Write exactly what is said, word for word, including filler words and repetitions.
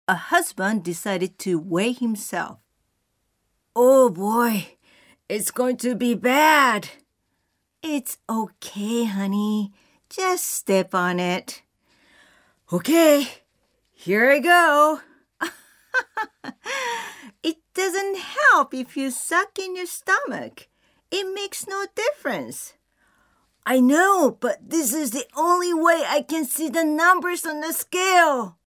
a husband decided to weigh himself. Oh boy, it's going to be bad. It's okay, honey. Just step on it. Okay, here I go. It doesn't help if you suck in your stomach. It makes no difference. I know, but this is the only way I can see the numbers on the scale.